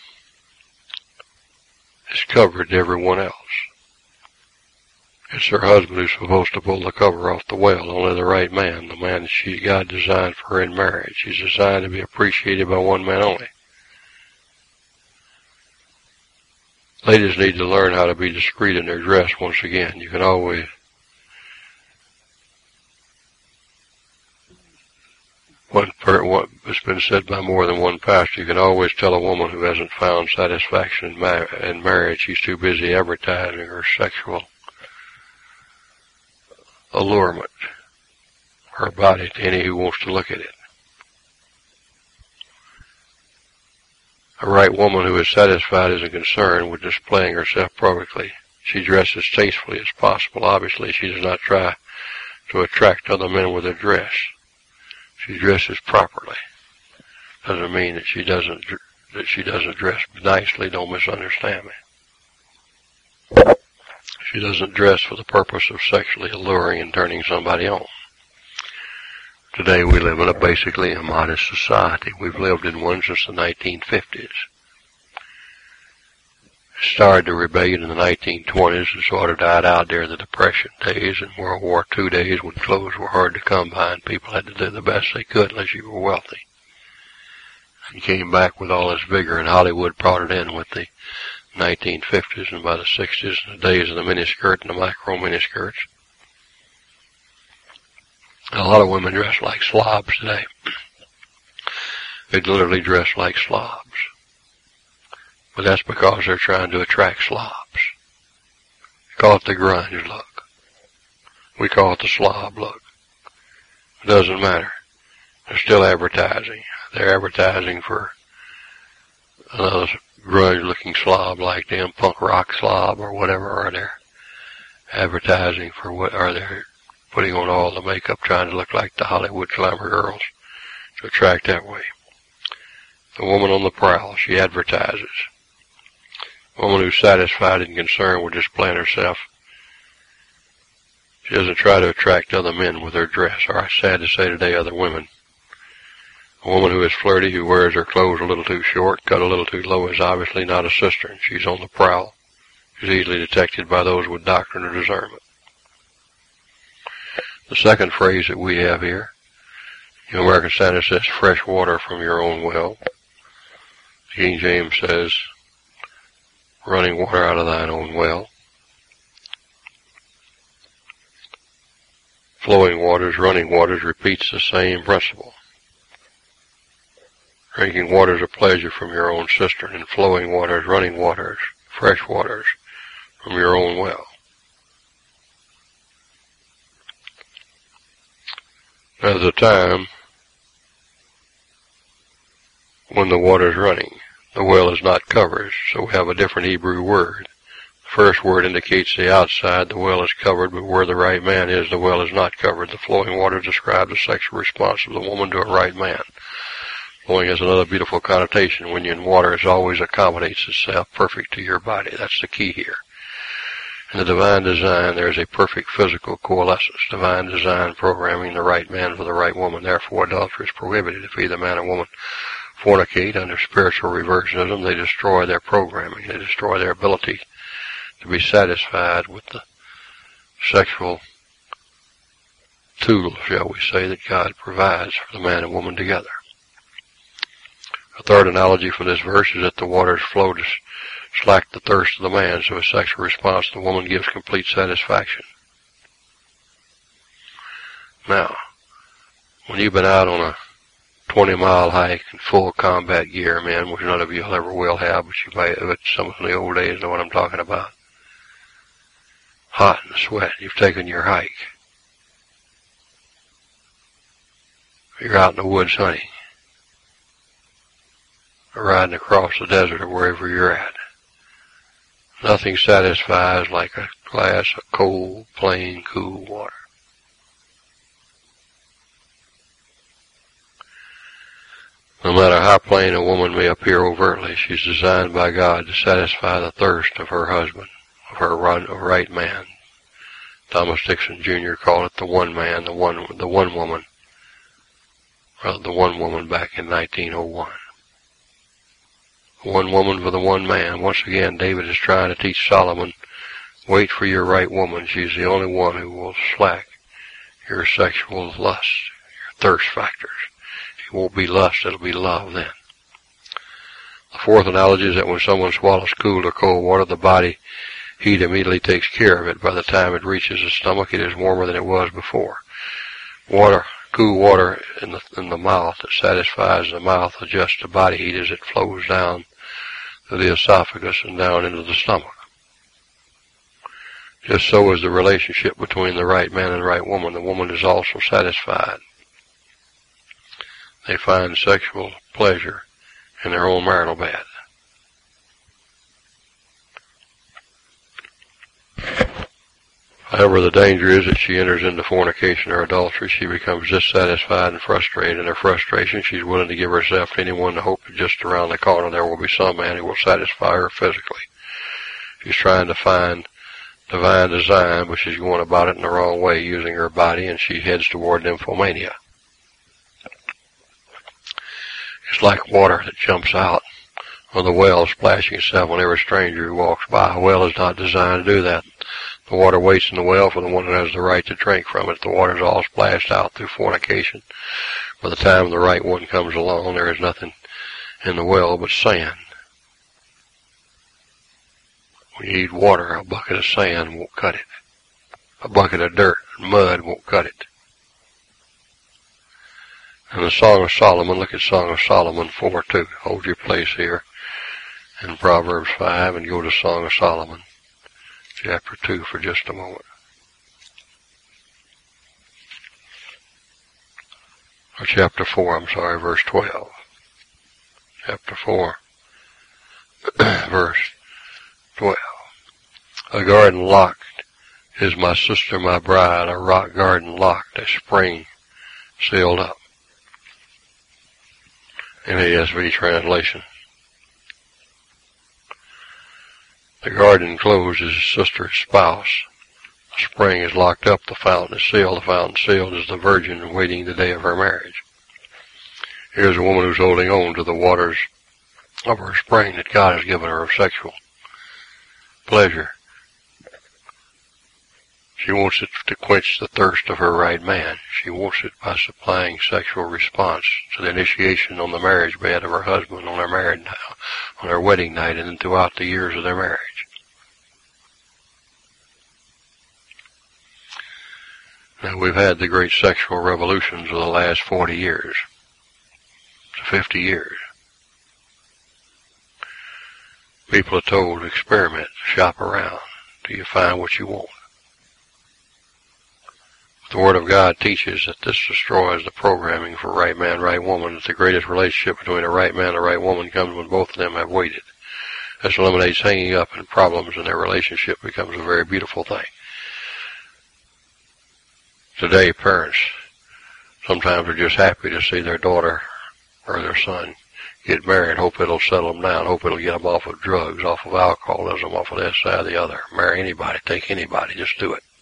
is covered to everyone else. It's her husband who's supposed to pull the cover off the well, only the right man, the man that God designed for her in marriage. She's designed to be appreciated by one man only. Ladies need to learn how to be discreet in their dress once again. You can always it's been said by more than one pastor, you can always tell a woman who hasn't found satisfaction in marriage, she's too busy advertising her sexual allurement, her body to any who wants to look at it. A right woman who is satisfied isn't concerned with displaying herself publicly. She dresses tastefully as possible. Obviously, she does not try to attract other men with her dress. She dresses properly. Doesn't mean that she doesn't dress nicely. Don't misunderstand me. She doesn't dress for the purpose of sexually alluring and turning somebody on. Today we live in a basically immodest society. We've lived in one since the 1950s. started the rebellion in the 1920s and sort of died out during the Depression days and World War II days when clothes were hard to come by and people had to do the best they could unless you were wealthy. And came back with all its vigor, and Hollywood brought it in with the 1950s and by the 60s, the days of the miniskirt and the micro miniskirts. A lot of women dress like slobs today. They literally dress like slobs. But that's because they're trying to attract slobs. We call it the grunge look. We call it the slob look. It doesn't matter. They're still advertising. They're advertising for another grunge-looking slob like them, punk rock slob or whatever, or they're advertising for what, or they're putting on all the makeup trying to look like the Hollywood glamour girls to attract that way. The woman on the prowl, she advertises. A woman who's satisfied and concerned with displaying herself. She doesn't try to attract other men with her dress, or sad to say today, other women. A woman who is flirty, who wears her clothes a little too short, cut a little too low, is obviously not a sister, and she's on the prowl. She's easily detected by those with doctrine or discernment. The second phrase that we have here, the American Standard says, fresh water from your own well. King James says, running water out of thine own well. Flowing waters, running waters repeats the same principle. Drinking waters of pleasure from your own cistern, and flowing waters, running waters, fresh waters from your own well. There's a time when the water's running. The well is not covered, so we have a different Hebrew word. The first word indicates the outside, the well is covered, but where the right man is, the well is not covered. The flowing water describes the sexual response of the woman to a right man. Flowing has another beautiful connotation. When you're in water, it always accommodates itself perfect to your body. That's the key here. In the divine design, there is a perfect physical coalescence. Divine design programming the right man for the right woman. Therefore, adultery is prohibited. If either man or woman fornicate under spiritual reversionism, they destroy their programming. They destroy their ability to be satisfied with the sexual tool, shall we say, that God provides for the man and woman together. A third analogy for this verse is that the waters flow to slack the thirst of the man, so a sexual response to the woman gives complete satisfaction. Now, when you've been out on a 20-mile hike in full combat gear, man, which none of you ever will have, but you might, but some in the old days know what I'm talking about. Hot in the sweat, you've taken your hike. You're out in the woods hunting, or riding across the desert or wherever you're at. Nothing satisfies like a glass of cold, plain, cool water. No matter how plain a woman may appear overtly, she's designed by God to satisfy the thirst of her husband, of her right man. Thomas Dixon Jr. called it the one man, the one woman, rather the one woman back in 1901. One woman for the one man. Once again, David is trying to teach Solomon, wait for your right woman. She's the only one who will slack your sexual lust, your thirst factors. It won't be lust, it'll be love then. The fourth analogy is that when someone swallows cool or cold water, the body heat immediately takes care of it. By the time it reaches the stomach, it is warmer than it was before. Cool water in the mouth that satisfies the mouth adjusts the body heat as it flows down to the esophagus and down into the stomach. Just so is the relationship between the right man and the right woman. The woman is also satisfied. They find sexual pleasure in their own marital bed. However, the danger is that she enters into fornication or adultery. She becomes dissatisfied and frustrated. In her frustration, she's willing to give herself to anyone in the hope that just around the corner there will be some man who will satisfy her physically. She's trying to find divine design, but she's going about it in the wrong way, using her body, and she heads toward nymphomania. It's like water that jumps out or the well splashing itself on every stranger who walks by. A well is not designed to do that. The water waits in the well for the one who has the right to drink from it. The water is all splashed out through fornication. By the time the right one comes along, there is nothing in the well but sand. When you need water, a bucket of sand won't cut it. A bucket of dirt and mud won't cut it. And the Song of Solomon, look at Song of Solomon 4:2. Hold your place here in Proverbs 5 and go to Song of Solomon, chapter 2 for just a moment. Or chapter 4, I'm sorry, verse 12. Chapter 4, verse 12. A garden locked is my sister, my bride, a rock garden locked, a spring sealed up. NASV translation. The garden closed is sister's spouse. The spring is locked up, the fountain is sealed. The fountain sealed is the virgin awaiting the day of her marriage. Here's a woman who's holding on to the waters of her spring that God has given her of sexual pleasure. She wants it to quench the thirst of her right man. She wants it by supplying sexual response to the initiation on the marriage bed of her husband on their wedding night and then throughout the years of their marriage. Now, we've had the great sexual revolutions of the last 40 years, 50 years. People are told to experiment, shop around, till you find what you want. The Word of God teaches that this destroys the programming for right man, right woman, that the greatest relationship between a right man and a right woman comes when both of them have waited. This eliminates hanging up and problems, and their relationship becomes a very beautiful thing. Today, parents sometimes are just happy to see their daughter or their son get married, hope it'll settle them down, hope it'll get them off of drugs, off of alcoholism, off of this, that, or the other. Marry anybody, take anybody, just do it.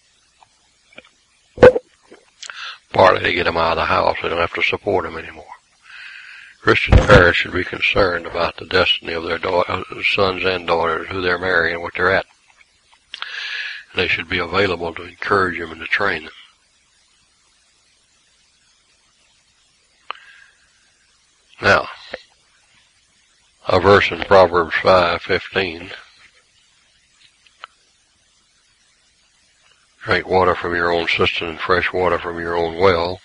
Partly to get them out of the house, they don't have to support them anymore. Christian parents should be concerned about the destiny of their sons and daughters, who they're marrying and what they're at. And they should be available to encourage them and to train them. Now, a verse in Proverbs 5:15. Drink water from your own cistern and fresh water from your own well.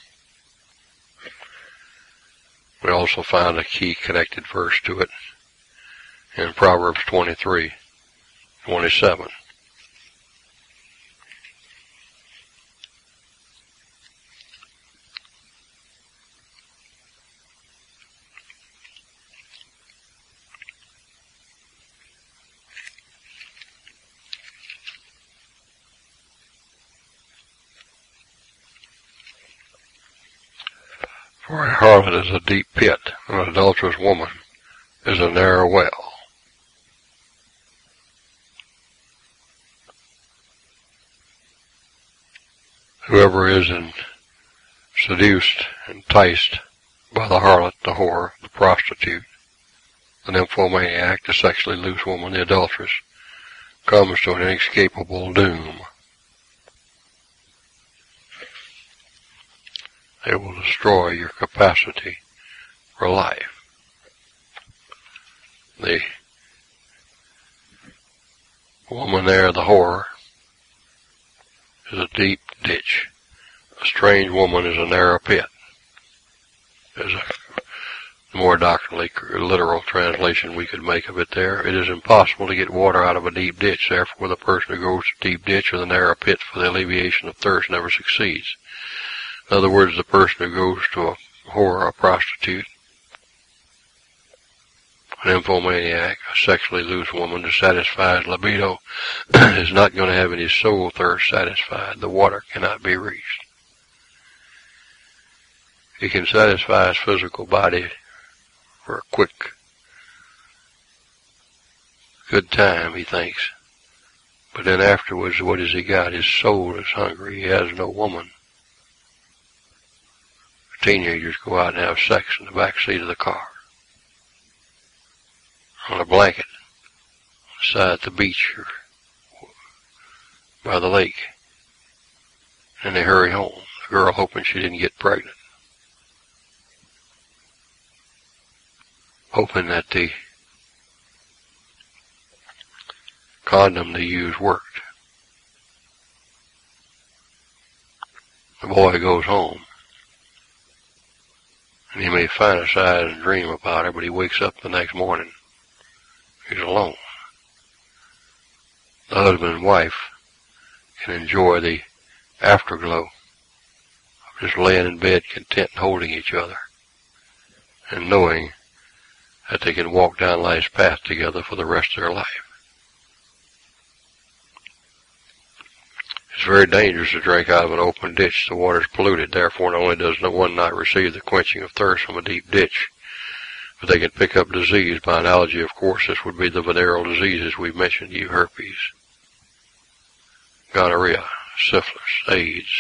We also found a key connected verse to it in Proverbs 23:27. For a harlot is a deep pit, and an adulterous woman is a narrow well. Whoever is seduced, enticed by the harlot, the whore, the prostitute, the nymphomaniac, the sexually loose woman, the adulteress, comes to an inescapable doom. It will destroy your capacity for life. The woman there, the whore, is a deep ditch. A strange woman is a narrow pit. There's a more doctrinally literal translation we could make of it there. It is impossible to get water out of a deep ditch. Therefore, the person who goes to a deep ditch or the narrow pit for the alleviation of thirst never succeeds. In other words, the person who goes to a whore or a prostitute, an nymphomaniac, a sexually loose woman to satisfy his libido, is not going to have any soul thirst satisfied. The water cannot be reached. He can satisfy his physical body for a quick, good time, he thinks. But then afterwards, what has he got? His soul is hungry. He has no woman. Teenagers go out and have sex in the back seat of the car. on a blanket beside the beach or by the lake. And they hurry home, the girl hoping she didn't get pregnant, hoping that the condom they used worked. The boy goes home, and he may fantasize and dream about her, but he wakes up the next morning. He's alone. The husband and wife can enjoy the afterglow of just laying in bed content and holding each other and knowing that they can walk down life's path together for the rest of their life. It's very dangerous to drink out of an open ditch. The water is polluted. Therefore, not only does one not receive the quenching of thirst from a deep ditch, but they can pick up disease. By analogy, of course, this would be the venereal diseases we've mentioned to you: herpes, gonorrhea, syphilis, AIDS.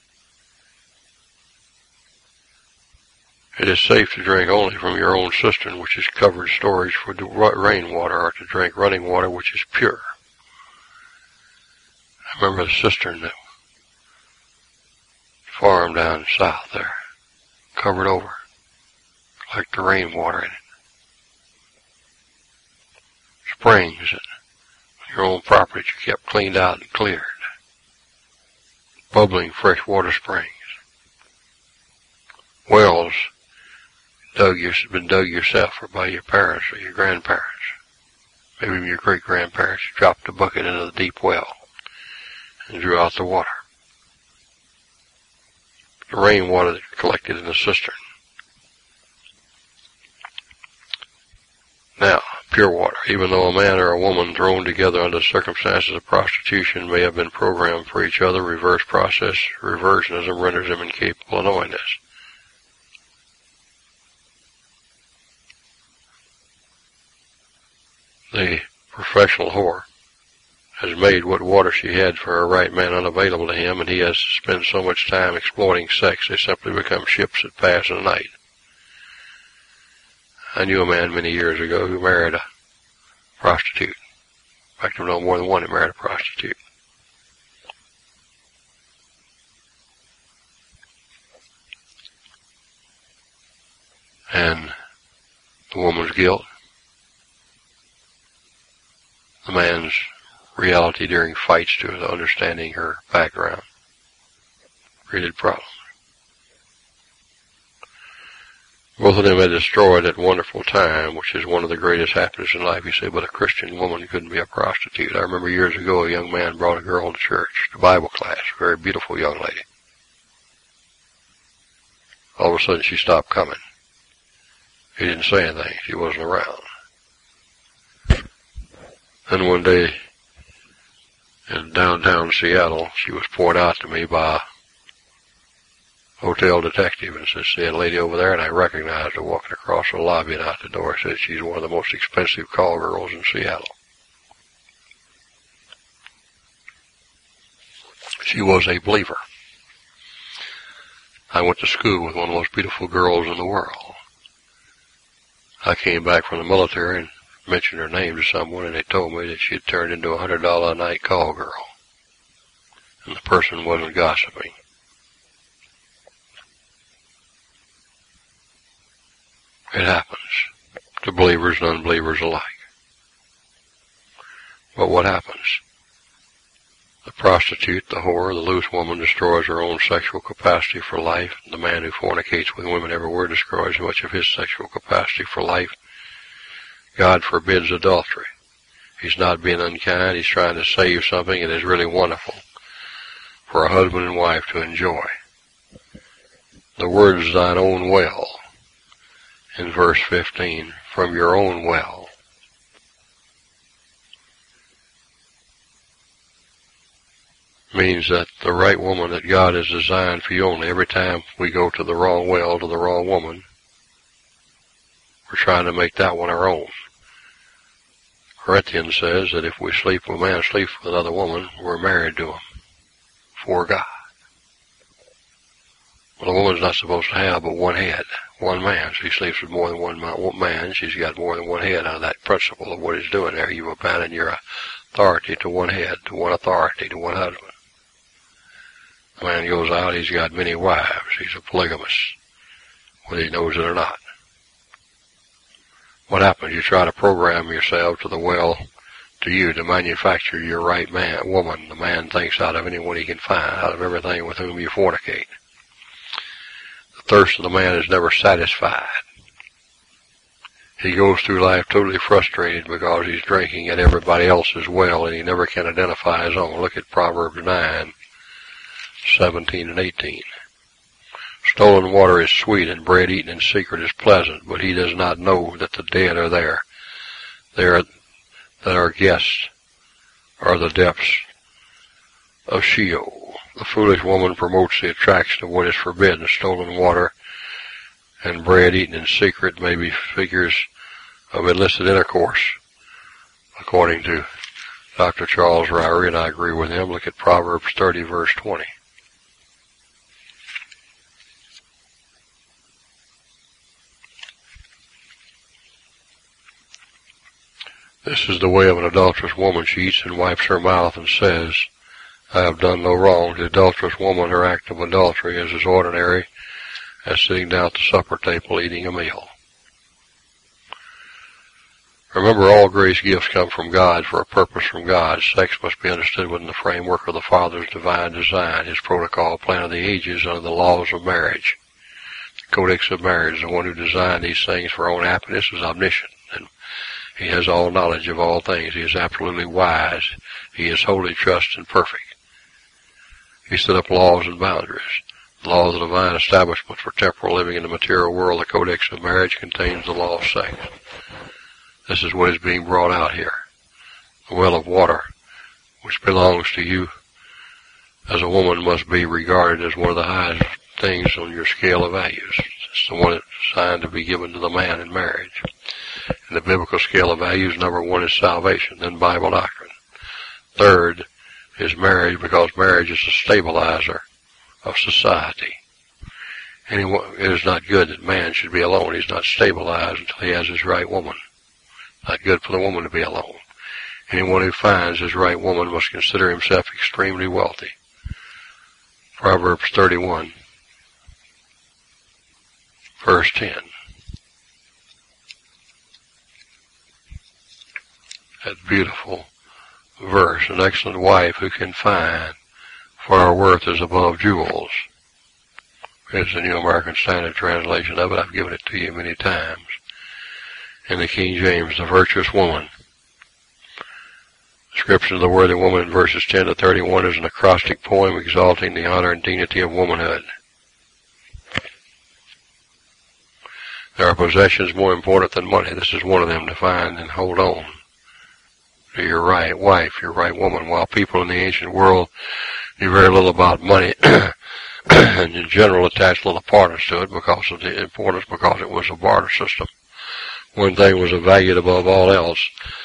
It is safe to drink only from your own cistern, which is covered storage for the rainwater, or to drink running water, which is pure. I remember the cistern that farm down south there, covered over, like the rainwater in it. Springs that on your own property that you kept cleaned out and cleared. Bubbling freshwater springs. Wells been dug yourself or by your parents or your grandparents. Maybe even your great-grandparents. You dropped a bucket into the deep well and drew out the water. The rainwater that collected in the cistern. Now, pure water. Even though a man or a woman thrown together under circumstances of prostitution may have been programmed for each other, reverse process reversionism renders them incapable of knowing this. The professional whore has made what water she had for her right man unavailable to him, and he has to spend so much time exploiting sex they simply become ships that pass in the night. I knew a man many years ago who married a prostitute. In fact, I know more than one who married a prostitute. And the woman's guilt, the man's reality during fights to understanding her background, created problems. Both of them had destroyed that wonderful time, which is one of the greatest happenings in life. You say, but a Christian woman couldn't be a prostitute. I remember years ago a young man brought a girl to church, to Bible class, a very beautiful young lady. All of a sudden she stopped coming. He didn't say anything. She wasn't around. Then one day in downtown Seattle, she was pointed out to me by a hotel detective and said, see a lady over there, and I recognized her walking across the lobby and out the door. Said she's one of the most expensive call girls in Seattle. She was a believer. I went to school with one of the most beautiful girls in the world. I came back from the military and mentioned her name to someone, and they told me that she had turned into a $100 a night call girl. And the person wasn't gossiping. It happens to believers and unbelievers alike. But what happens? The prostitute, the whore, the loose woman destroys her own sexual capacity for life. The man who fornicates with women everywhere destroys much of his sexual capacity for life. God forbids adultery. He's not being unkind. He's trying to save something that is really wonderful for a husband and wife to enjoy. The words, thine own well, in verse 15, from your own well. Means that the right woman that God has designed for you only. Every time we go to the wrong well, to the wrong woman, we're trying to make that one our own. Corinthians says that if we sleep with a man, sleeps with another woman, we're married to him for God. Well, a woman's not supposed to have but one head, one man. She sleeps with more than one man. She's got more than one head out of that principle of what he's doing there. You abandon your authority to one head, to one authority, to one husband. A man goes out, he's got many wives. He's a polygamist, whether he knows it or not. What happens? You try to program yourself to the will to you to manufacture your right woman. The man thinks out of anyone he can find, out of everything with whom you fornicate. The thirst of the man is never satisfied. He goes through life totally frustrated because he's drinking at everybody else's well and he never can identify his own. Look at Proverbs 9:17 and 18. Stolen water is sweet and bread eaten in secret is pleasant, but he does not know that the dead are there. That our guests are the depths of Sheol. The foolish woman promotes the attraction of what is forbidden. Stolen water and bread eaten in secret may be figures of illicit intercourse, according to Dr. Charles Ryrie, and I agree with him. Look at Proverbs 30, verse 20. This is the way of an adulterous woman. She eats and wipes her mouth and says, I have done no wrong. The adulterous woman, her act of adultery is as ordinary as sitting down at the supper table eating a meal. Remember, all grace gifts come from God for a purpose from God. Sex must be understood within the framework of the Father's divine design, His protocol, plan of the ages under the laws of marriage. The Codex of Marriage, the one who designed these things for our own happiness, is omniscient, and He has all knowledge of all things. He is absolutely wise. He is wholly just and perfect. He set up laws and boundaries. The law of the divine establishment for temporal living in the material world, the Codex of Marriage, contains the law of sex. This is what is being brought out here. The well of water, which belongs to you as a woman, must be regarded as one of the highest things on your scale of values. It's the one that's designed to be given to the man in marriage. In the biblical scale of values, number one is salvation, then Bible doctrine. Third is marriage, because marriage is a stabilizer of society. It is not good that man should be alone. He's not stabilized until he has his right woman. Not good for the woman to be alone. Anyone who finds his right woman must consider himself extremely wealthy. Proverbs 31, verse 10. That beautiful verse. An excellent wife who can find, for our worth is above jewels. It's the New American Standard translation of it. I've given it to you many times. In the King James, the virtuous woman. The description of the worthy woman in verses 10 to 31 is an acrostic poem exalting the honor and dignity of womanhood. There are possessions more important than money. This is one of them, to find and hold on to your right wife, your right woman. While people in the ancient world knew very little about money, and in general attached little importance to it because of the importance, because it was a barter system. One thing was valued above all else.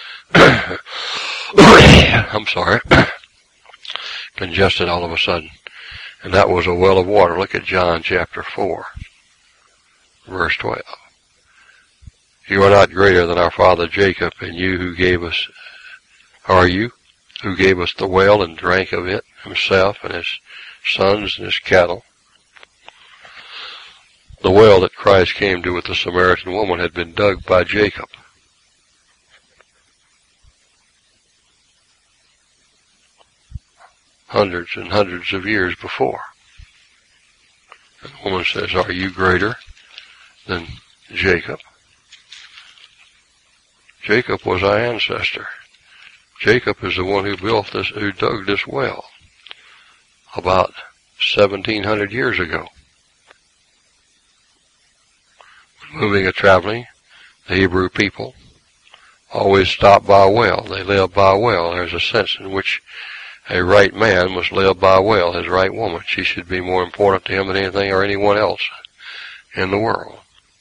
I'm sorry. Congested all of a sudden. And that was a well of water. Look at John chapter 4, verse 12. You are not greater than our father Jacob, and you who gave us, are you, who gave us the well and drank of it himself and his sons and his cattle. The well that Christ came to with the Samaritan woman had been dug by Jacob. Hundreds and hundreds of years before. And the woman says, are you greater than Jacob? Jacob was our ancestor. Jacob is the one who who dug this well about 1,700 years ago. Moving or traveling, the Hebrew people always stopped by a well. They lived by a well. There's a sense in which a right man must live by a well, his right woman. She should be more important to him than anything or anyone else in the world,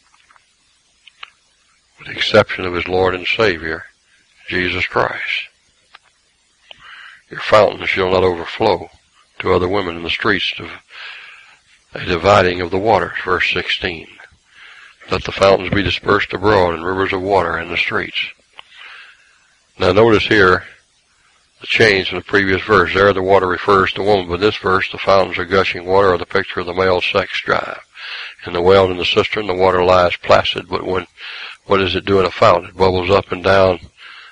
with the exception of his Lord and Savior, Jesus Christ. Your fountain shall not overflow to other women in the streets a dividing of the waters, verse 16. Let the fountains be dispersed abroad and rivers of water in the streets. Now notice here the change from the previous verse. There the water refers to woman, but in this verse the fountains are gushing water, or the picture of the male sex drive. In the well and the cistern the water lies placid, but what does it do in a fountain? It bubbles up and down.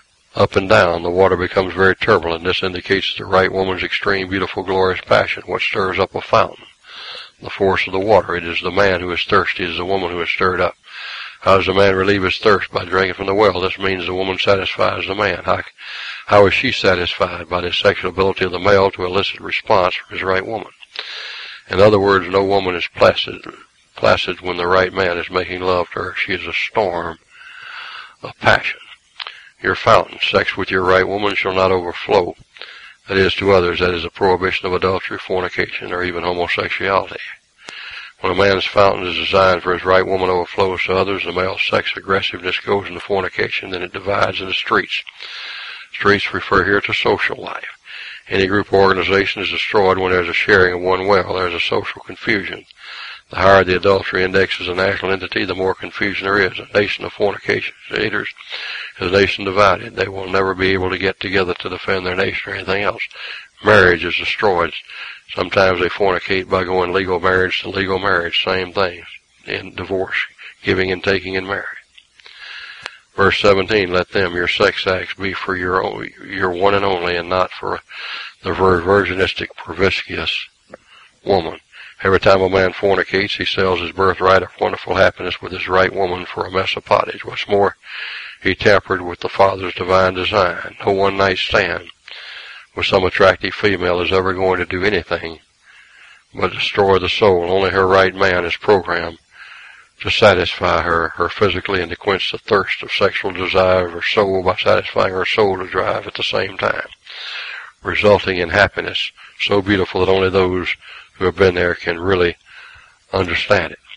The water becomes very turbulent. This indicates the right woman's extreme, beautiful, glorious passion. What stirs up a fountain? The force of the water. It is the man who is thirsty. It is the woman who is stirred up. How does the man relieve his thirst? By drinking from the well. This means the woman satisfies the man. How is she satisfied? By the sexual ability of the male to elicit response from his right woman. In other words, no woman is placid when the right man is making love to her. She is a storm of passion. Your fountain, sex with your right woman, shall not overflow. That is, to others. That is a prohibition of adultery, fornication, or even homosexuality. When a man's fountain is designed for his right woman overflows to others, the male sex aggressiveness goes into fornication, then it divides into streets. Streets refer here to social life. Any group or organization is destroyed when there is a sharing of one well. There is a social confusion. The higher the adultery index as a national entity, the more confusion there is. A nation of fornicators is a nation divided. They will never be able to get together to defend their nation or anything else. Marriage is destroyed. Sometimes they fornicate by going legal marriage to legal marriage. Same thing in divorce, giving and taking in marriage. Verse 17, let them, your sex acts, be for your one and only, and not for the virginistic, promiscuous woman. Every time a man fornicates, he sells his birthright of wonderful happiness with his right woman for a mess of pottage. What's more, he tampered with the Father's divine design. No one-night stand with some attractive female is ever going to do anything but destroy the soul. Only her right man is programmed to satisfy her physically and to quench the thirst of sexual desire of her soul by satisfying her soul to drive at the same time, resulting in happiness so beautiful that only those who have been there can really understand it.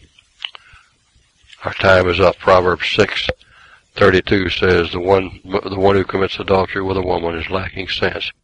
Our time is up. Proverbs 6:32 says, the one who commits adultery with a woman is lacking sense.